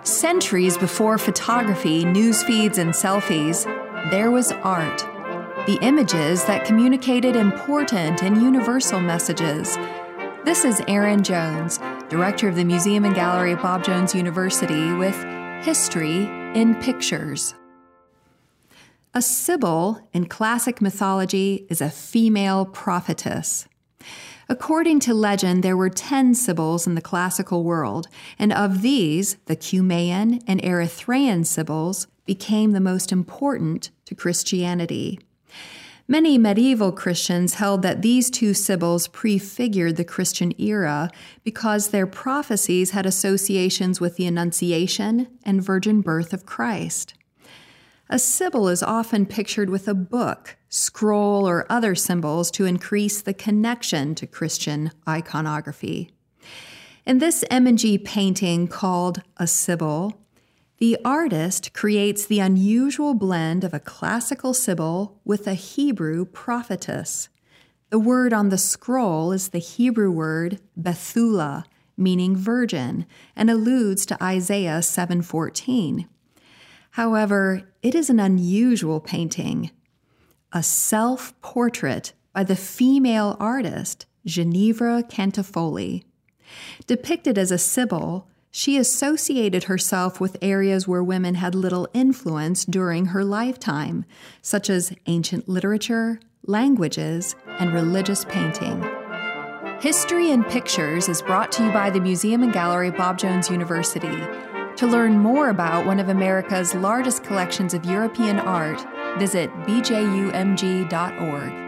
Centuries before photography, news feeds, and selfies, there was art. The images that communicated important and universal messages. This is Erin Jones, Director of the Museum and Gallery at Bob Jones University, with History in Pictures. A Sibyl in classic mythology is a female prophetess. According to legend, there were 10 Sibyls in the classical world, and of these, the Cumaean and Erythraean Sibyls became the most important to Christianity. Many medieval Christians held that these two Sibyls prefigured the Christian era because their prophecies had associations with the Annunciation and virgin birth of Christ. A Sibyl is often pictured with a book, scroll, or other symbols to increase the connection to Christian iconography. In this M&G painting called A Sibyl, the artist creates the unusual blend of a classical Sibyl with a Hebrew prophetess. The word on the scroll is the Hebrew word Bethulah, meaning virgin, and alludes to Isaiah 7:14. However, it is an unusual painting, a self-portrait by the female artist Ginevra Cantifoli. Depicted as a Sibyl, she associated herself with areas where women had little influence during her lifetime, such as ancient literature, languages, and religious painting. History in Pictures is brought to you by the Museum and Gallery at Bob Jones University. To learn more about one of America's largest collections of European art, visit bjumg.org.